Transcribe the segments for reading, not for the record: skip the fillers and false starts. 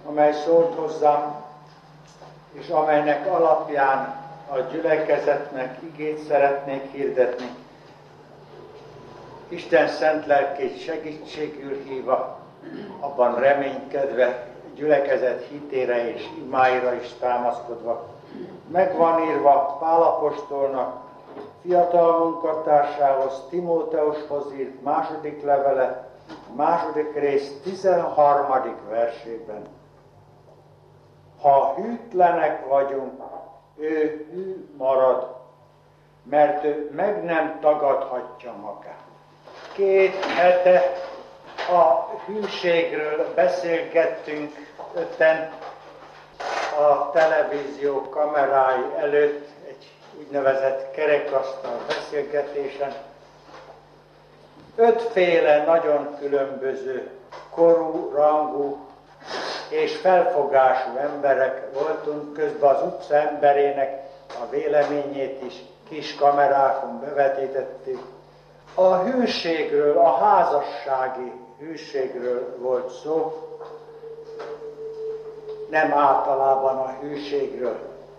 amely szólt hozzám, és amelynek alapján a gyülekezetnek igét szeretnék hirdetni. Isten szent lelkét segítségül hívva, abban reménykedve, gyülekezet hitére és imáira is támaszkodva. Meg van írva Pál apostolnak, fiatal munkatársához, Timóteushoz írt második levele, második rész 13. versében. Ha hűtlenek vagyunk, ő hű marad, mert ő meg nem tagadhatja magát. 2 hete a hűségről beszélgettünk ötten a televízió kamerái előtt, egy úgynevezett kerekasztal beszélgetésen. 5 féle nagyon különböző korú, rangú és felfogású emberek voltunk, közben az utca emberének a véleményét is kis kamerákon bevetítettük. A hűségről, a házassági hűségről volt szó, nem általában a hűségről.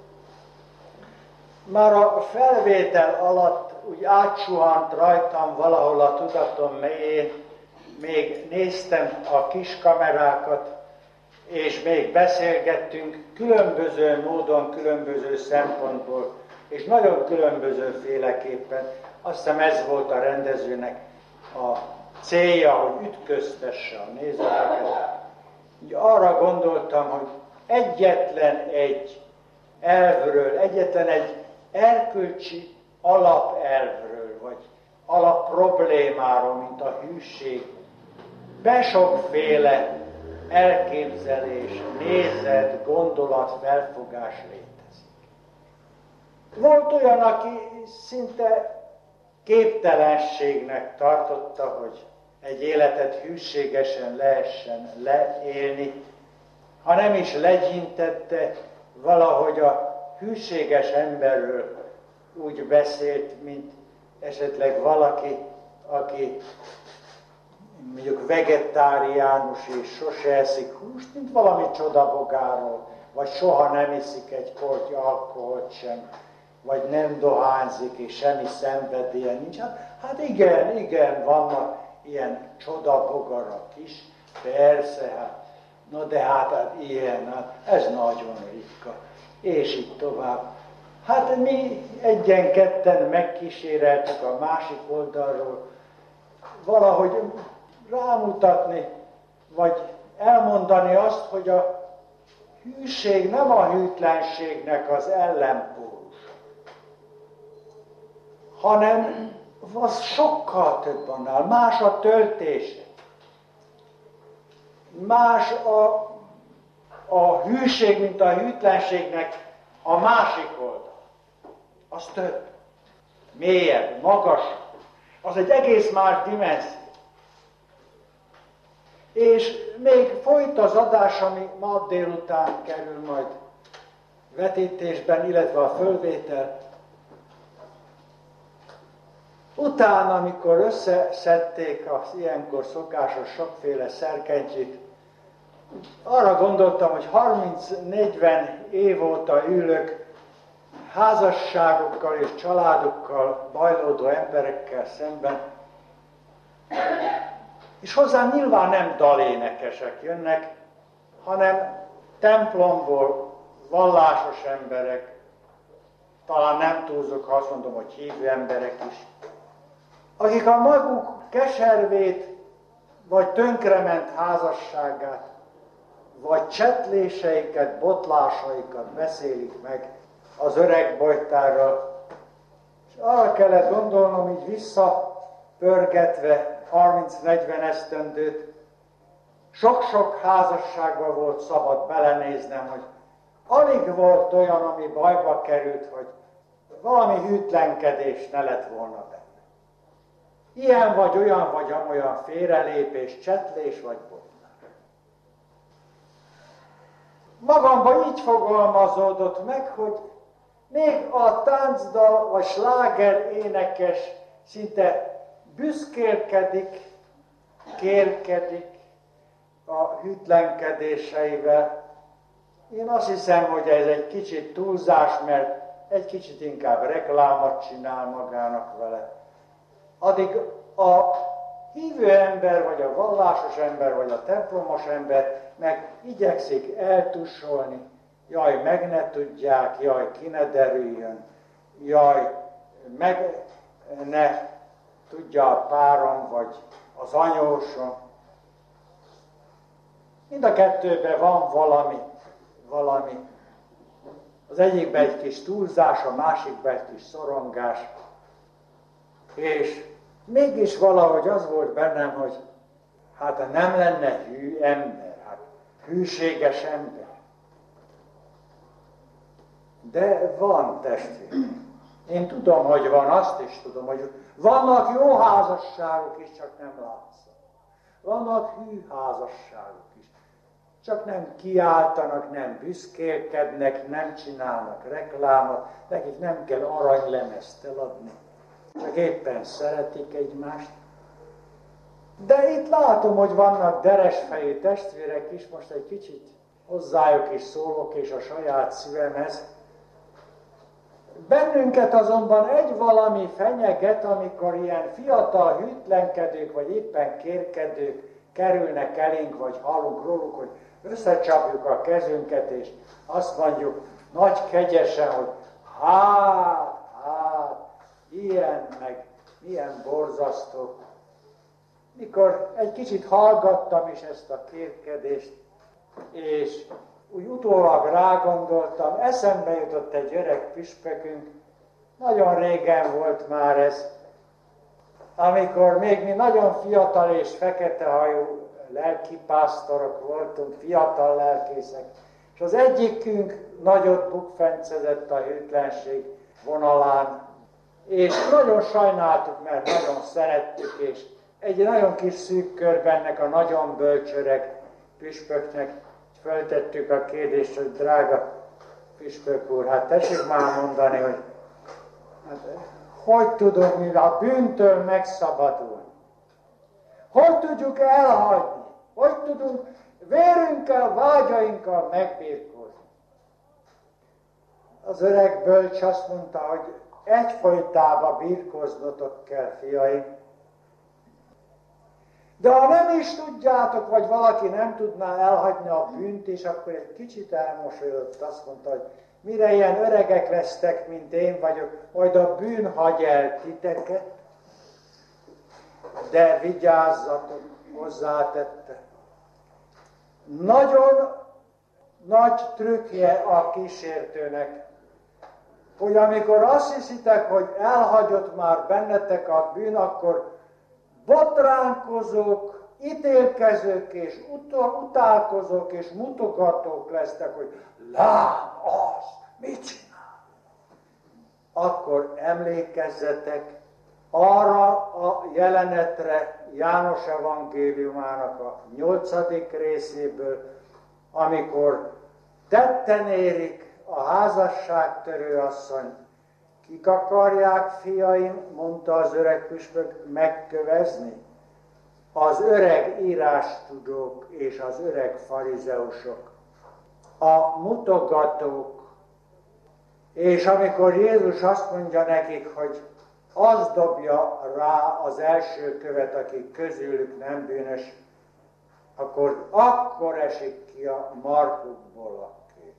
Már a felvétel alatt úgy átsuhant rajtam valahol a tudatom mélyén, még néztem a kis kamerákat, és még beszélgettünk különböző módon, különböző szempontból, és nagyon különbözőféleképpen. Azt hiszem ez volt a rendezőnek a célja, hogy ütköztesse a nézőket. Így arra gondoltam, hogy egyetlen egy elvről, egyetlen egy erkölcsi alapelvről, vagy alapproblémáról, mint a hűség, besokféle elképzelés, nézet, gondolat, felfogás létezik. Volt olyan, aki szinte képtelenségnek tartotta, hogy egy életet hűségesen lehessen leélni, ha nem is legyintette, valahogy a hűséges emberről úgy beszélt, mint esetleg valaki, aki mondjuk vegetáriánus és sose eszik húst, mint valami csodabogáról, vagy soha nem iszik egy korty alkoholt sem, vagy nem dohányzik, és semmi szenvedélye nincs. Hát igen, vannak ilyen csodabogarak is, persze, hát, no de hát ilyen, hát, ez nagyon ritka, és így tovább. Hát mi egyen-ketten megkíséreltük a másik oldalról valahogy rámutatni, vagy elmondani azt, hogy a hűség nem a hűtlenségnek az ellenpólus, hanem az sokkal több annál, más a töltése. Más a hűség, mint a hűtlenségnek a másik oldal. Az több, mélyebb, magasabb. Az egy egész más dimenzió. És még folyt az adás, ami ma délután kerül majd vetítésben, illetve a fölvétel. Utána, amikor összeszedték az ilyenkor szokásos sokféle szerkentyűt, arra gondoltam, hogy 30-40 év óta ülök házasságokkal és családokkal bajlódó emberekkel szemben, és hozzám nyilván nem dalénekesek jönnek, hanem templomból vallásos emberek, talán nem túlzok, ha azt mondom, hogy hívő emberek is, akik a maguk keservét, vagy tönkrement házasságát, vagy csetléseiket, botlásaikat beszélik meg az öreg bojtárral. És arra kellett gondolnom, így visszapörgetve 30-40 esztendőt, sok-sok házasságban volt szabad belenéznem, hogy alig volt olyan, ami bajba került, hogy valami hűtlenkedés ne lett volna benne. Ilyen vagy olyan félrelépés, csetlés vagy botlás. Magamban így fogalmazódott meg, hogy még a táncdal vagy sláger énekes szinte büszkélkedik, kérkedik, a hűtlenkedéseivel. Én azt hiszem, hogy ez egy kicsit túlzás, mert egy kicsit inkább reklámot csinál magának vele. Addig a hívő ember, vagy a vallásos ember, vagy a templomos ember meg igyekszik eltussolni, jaj, meg ne tudják, jaj, ki ne derüljön, jaj, meg ne tudja a párom, vagy az anyósom. Mind a kettőben van valami. Az egyikben egy kis túlzás, a másikban egy kis szorongás. És mégis valahogy az volt bennem, hogy hát nem lenne hű ember, hát hűséges ember. De van, testvérem. Én tudom, hogy van, azt is tudom, hogy vannak jó házasságok is, csak nem látszanak. Vannak hű házasságok is. Csak nem kiáltanak, nem büszkélkednek, nem csinálnak reklámot, nekik nem kell aranylemezt eladni. Csak éppen szeretik egymást. De itt látom, hogy vannak deresfejű testvérek is, most egy kicsit hozzájuk is szólok, és a saját szívemhez. Bennünket azonban egy valami fenyeget, amikor ilyen fiatal hűtlenkedők, vagy éppen kérkedők kerülnek elénk, vagy hallunk róluk, hogy összecsapjuk a kezünket, és azt mondjuk nagy kegyesen, hogy hát, ilyen, meg milyen borzasztó. Mikor egy kicsit hallgattam is ezt a kérkedést, és úgy utólag rágondoltam, eszembe jutott egy öreg püspökünk, nagyon régen volt már ez, amikor még mi nagyon fiatal és feketehajú lelkipásztorok voltunk, fiatal lelkészek, és az egyikünk nagyot bukfencezett a hűtlenség vonalán, és nagyon sajnáltuk, mert nagyon szerettük, és egy nagyon kis szűk körben ennek a nagyon bölcsöreg püspöknek föltettük a kérdést, hogy drága püspök úr, hát tessék már mondani, hogy hát, hogy tudunk mi a bűntől megszabadulni? Hogy tudjuk elhagyni? Hogy tudunk vérünkkel, vágyainkkal megbírkozni? Az öreg bölcs azt mondta, hogy egyfolytában birkoznotok kell, fiaim. De ha nem is tudjátok, vagy valaki nem tudná elhagyni a bűnt, és akkor egy kicsit elmosolyodott, azt mondta, hogy mire ilyen öregek lesztek, mint én vagyok, majd a bűn hagy el titeket, de vigyázzatok, hozzátette. Nagyon nagy trükkje a kísértőnek, hogy amikor azt hiszitek, hogy elhagyott már bennetek a bűn, akkor botránkozók, ítélkezők és utálkozók és mutogatók lesztek, hogy lám, az, mit csinál? Akkor emlékezzetek arra a jelenetre János evangéliumának a 8. részéből, amikor tetten érik a házasságtörő asszony. Kik akarják, fiaim, mondta az öreg püspök, megkövezni? Az öreg írástudók és az öreg farizeusok, a mutogatók. És amikor Jézus azt mondja nekik, hogy az dobja rá az első követ, aki közülük nem bűnös, akkor esik ki a markukból a kő.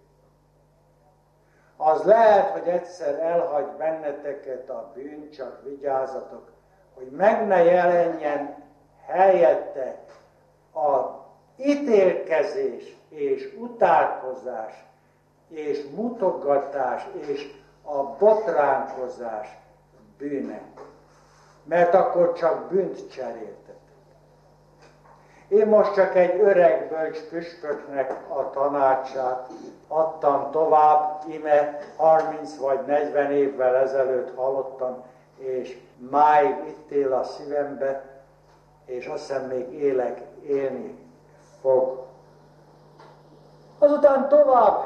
Az lehet, hogy egyszer elhagy benneteket a bűn, csak vigyázzatok, hogy meg ne jelenjen helyette a ítélkezés és utálkozás és mutogatás és a botránkozás bűne. Mert akkor csak bűnt cseréltetek. Én most csak egy öreg bölcs püspöknek a tanácsát adtam tovább, ime 30 vagy 40 évvel ezelőtt hallottam, és máig itt él a szívembe, és azt hiszem még élni fog. Azután tovább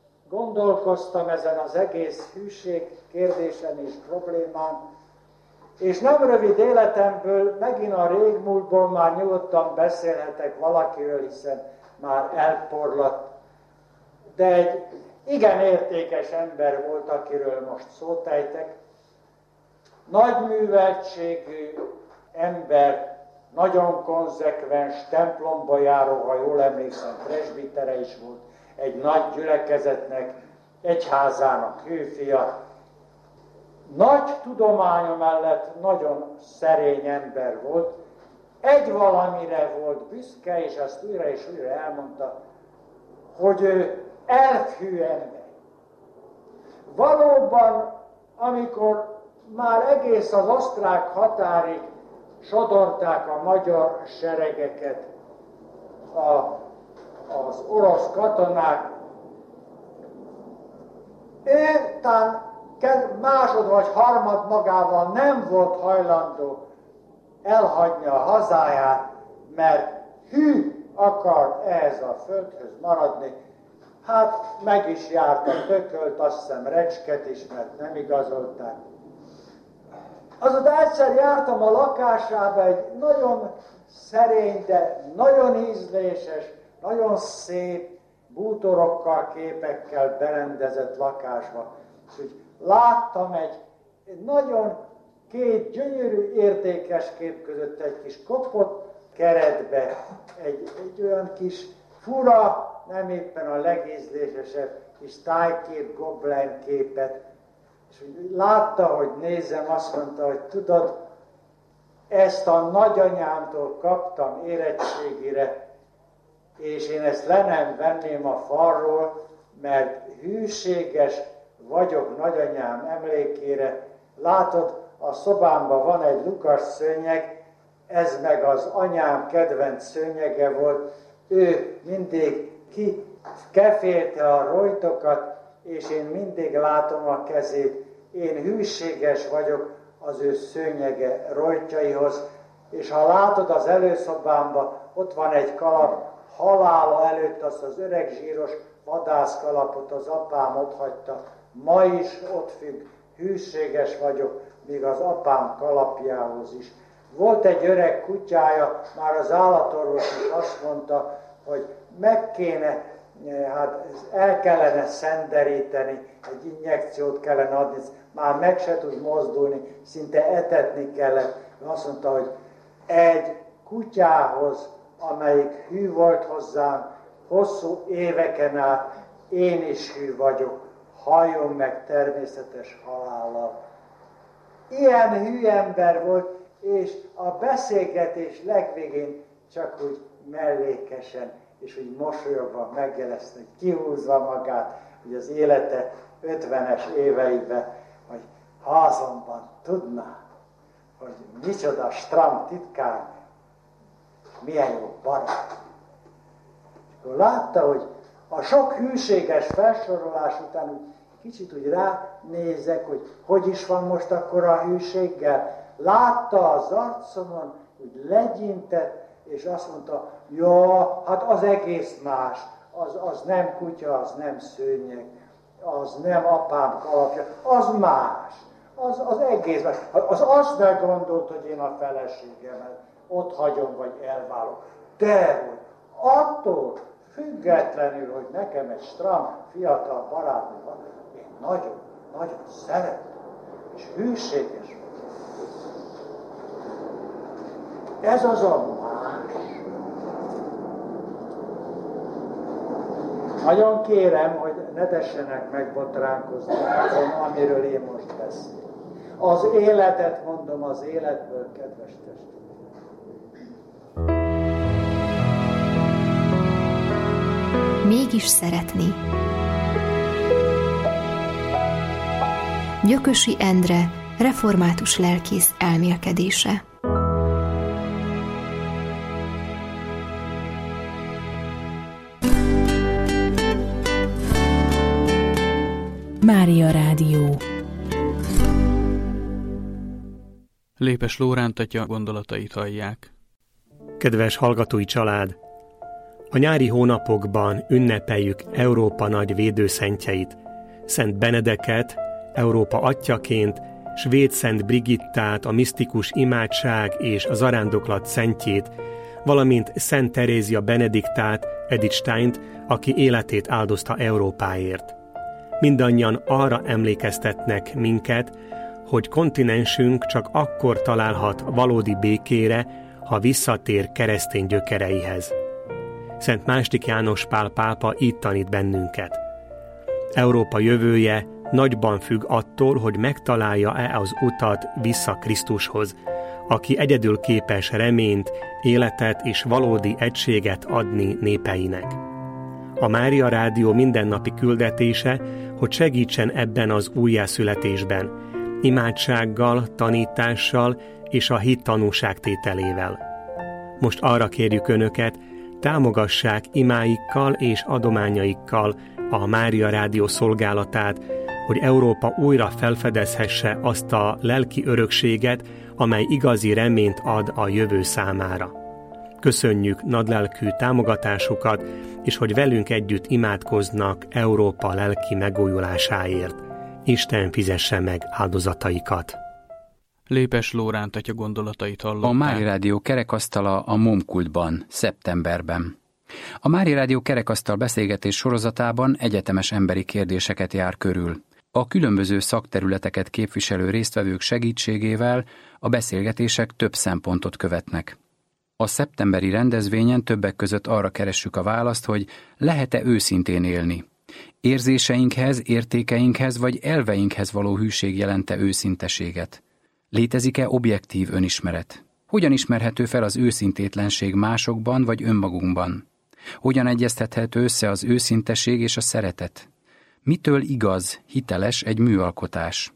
gondolkoztam ezen az egész hűség kérdésen és problémán, És nem rövid életemből, megint a régmúltból már nyugodtan beszélhetek valakiről, hiszen már elporlatt. De egy igen értékes ember volt, akiről most szót ejtek. Nagy műveltségű ember, nagyon konzekvens, templomba járó, ha jól emlékszem, presbitere is volt, egy nagy gyülekezetnek, egyházának hőfia. Nagy tudománya mellett nagyon szerény ember volt, egy valamire volt büszke, és azt újra és újra elmondta, hogy ő elfhű ember. Valóban, amikor már egész az osztrák határig sodorták a magyar seregeket az orosz katonák, ő talán másod vagy harmad magával nem volt hajlandó elhagyni a hazáját, mert hű akart ehhez a földhöz maradni. Hát meg is járt a tökölt, azt hiszem Recsket is, mert nem igazolták. Azután egyszer jártam a lakásába, egy nagyon szerény, de nagyon ízléses, nagyon szép, bútorokkal, képekkel berendezett lakásba. És úgy láttam egy nagyon két gyönyörű, értékes kép között egy kis kopott keretbe, egy olyan kis fura, nem éppen a legízlésesebb kis tájkép, goblen képet. És úgy látta, hogy nézem, azt mondta, hogy tudod, ezt a nagyanyámtól kaptam érettségire, és én ezt le nem venném a falról, mert hűséges vagyok nagyanyám emlékére. Látod, a szobámban van egy lukas szőnyeg, ez meg az anyám kedvenc szőnyege volt. Ő mindig kefélte a rojtokat, és én mindig látom a kezét. Én hűséges vagyok az ő szőnyege rojtjaihoz, és ha látod az előszobámban, ott van egy kalap, halála előtt azt az öreg zsíros vadászkalapot az apám ott hagyta. Ma is ott függ, hűséges vagyok, még az apám kalapjához is. Volt egy öreg kutyája, már az állatorvos is azt mondta, hogy meg kéne, hát el kellene szenderíteni, egy injekciót kellene adni, már meg se tud mozdulni, szinte etetni kellett. Azt mondta, hogy egy kutyához, amelyik hű volt hozzám, hosszú éveken át, én is hű vagyok, halljon meg természetes halállal. Ilyen hű ember volt, és a beszélgetés legvégén csak úgy mellékesen, és úgy mosolyogva megjelezte, kihúzva magát, hogy az élete 50-es éveiben, hogy házamban tudná, hogy micsoda stram titkár, milyen jó barát. Akkor látta, hogy a sok hűséges felsorolás után úgy kicsit úgy ránézek, hogy is van most akkor a hűséggel. Látta az arcomon, úgy legyintett, és azt mondta, ja, hát az egész más, az nem kutya, az nem szőnyeg, az nem apám kalapja, az más, az egész más. Az azt meggondolt, hogy én a feleségemet ott hagyom, vagy elválok. De hogy attól függetlenül, hogy nekem egy stram, fiatal barátnő van, én nagyon, nagyon szeretem, és hűséges vagyok. Ez az a más. Nagyon kérem, hogy ne tessenek megbotránkozni azon, amiről én most beszélek. Az életet mondom, az életből, kedves testvérek. Mégis szeretni. Gyökösi Endre, református lelkész elmélkedése. Mária Rádió. Lépes Lóránt atya gondolatait hallják. Kedves hallgatói család! A nyári hónapokban ünnepeljük Európa nagy védőszentjeit, Szent Benedeket, Európa atyjaként, Svéd Szent Brigittát, a misztikus imádság és a zarándoklat szentjét, valamint Szent Terézia Benediktát, Edith Steint, aki életét áldozta Európáért. Mindannyian arra emlékeztetnek minket, hogy kontinensünk csak akkor találhat valódi békére, ha visszatér keresztény gyökereihez. Szent II. János Pál pápa így tanít bennünket. Európa jövője nagyban függ attól, hogy megtalálja-e az utat vissza Krisztushoz, aki egyedül képes reményt, életet és valódi egységet adni népeinek. A Mária Rádió mindennapi küldetése, hogy segítsen ebben az újjászületésben, imádsággal, tanítással és a hit tanúságtételével. Most arra kérjük Önöket, támogassák imáikkal és adományaikkal a Mária Rádió szolgálatát, hogy Európa újra felfedezhesse azt a lelki örökséget, amely igazi reményt ad a jövő számára. Köszönjük nagylelkű támogatásukat, és hogy velünk együtt imádkoznak Európa lelki megújulásáért. Isten fizesse meg áldozataikat. Lépes Lóránt atya gondolatait hallották. A Mária Rádió kerekasztala a Momkultban, szeptemberben. A Mária Rádió kerekasztal beszélgetés sorozatában egyetemes emberi kérdéseket jár körül. A különböző szakterületeket képviselő résztvevők segítségével a beszélgetések több szempontot követnek. A szeptemberi rendezvényen többek között arra keressük a választ, hogy lehet-e őszintén élni. Érzéseinkhez, értékeinkhez vagy elveinkhez való hűség jelente őszinteséget. Létezik-e objektív önismeret? Hogyan ismerhető fel az őszintétlenség másokban vagy önmagunkban? Hogyan egyeztethető össze az őszinteség és a szeretet? Mitől igaz, hiteles egy műalkotás?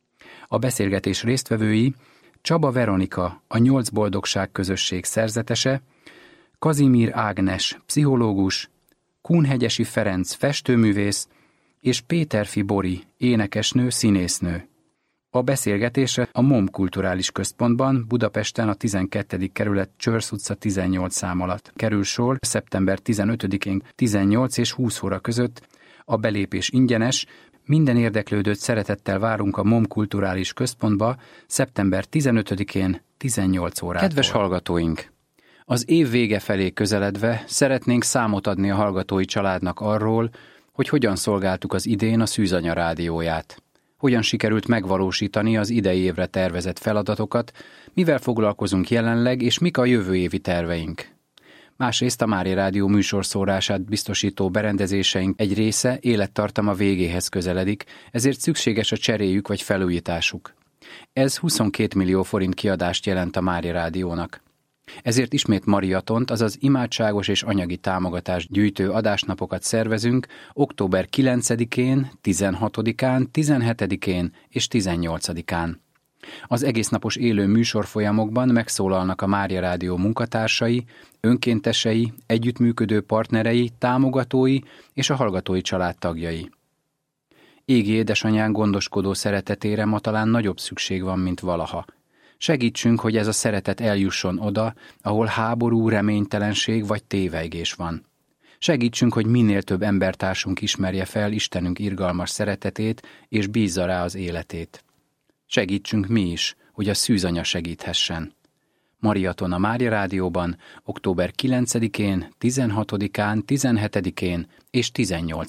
A beszélgetés résztvevői Csaba Veronika, a 8 boldogság közösség szerzetese, Kazimír Ágnes, pszichológus, Kunhegyesi Ferenc, festőművész, és Péterfi Bori, énekesnő, színésznő. A beszélgetésre a MOM Kulturális Központban, Budapesten a 12. kerület Csörsz utca 18 szám alatt kerül sor szeptember 15-én 18 és 20 óra között. A belépés ingyenes, minden érdeklődőt szeretettel várunk a MOM Kulturális Központba szeptember 15-én 18 órától. Kedves hallgatóink! Az év vége felé közeledve szeretnénk számot adni a hallgatói családnak arról, hogy hogyan szolgáltuk az idén a Szűzanya rádióját. Hogyan sikerült megvalósítani az idei évre tervezett feladatokat, mivel foglalkozunk jelenleg, és mik a jövő évi terveink. Másrészt a Mária Rádió műsorszórását biztosító berendezéseink egy része élettartama végéhez közeledik, ezért szükséges a cseréjük vagy felújításuk. Ez 22 millió forint kiadást jelent a Mária Rádiónak. Ezért ismét mariatont, azaz imádságos és anyagi támogatást gyűjtő adásnapokat szervezünk október 9-én, 16-án, 17-én és 18-án. Az egésznapos élő műsorfolyamokban megszólalnak a Mária Rádió munkatársai, önkéntesei, együttműködő partnerei, támogatói és a hallgatói család tagjai. Égi édesanyán gondoskodó szeretetére ma talán nagyobb szükség van, mint valaha. Segítsünk, hogy ez a szeretet eljusson oda, ahol háború, reménytelenség vagy tévejgés van. Segítsünk, hogy minél több embertársunk ismerje fel Istenünk irgalmas szeretetét, és bízza rá az életét. Segítsünk mi is, hogy a Szűzanya segíthessen. Mariaton a Mária Rádióban október 9-én, 16-án, 17-én és 18-án.